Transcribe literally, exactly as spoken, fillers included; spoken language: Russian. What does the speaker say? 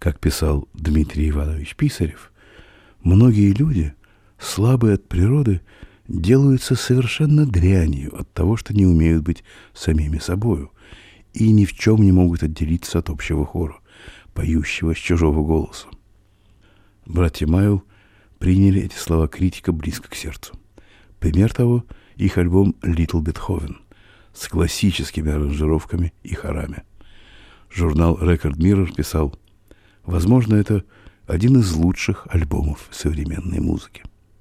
Как писал Дмитрий Иванович Писарев, многие люди, слабые от природы, делаются совершенно дрянью от того, что не умеют быть самими собою и ни в чем не могут отделиться от общего хора, поющего с чужого голоса. Братья Майл приняли эти слова критика близко к сердцу. Пример того — их альбом «Little Beethoven» с классическими аранжировками и хорами. Журнал Record Mirror писал: «Возможно, это один из лучших альбомов современной музыки».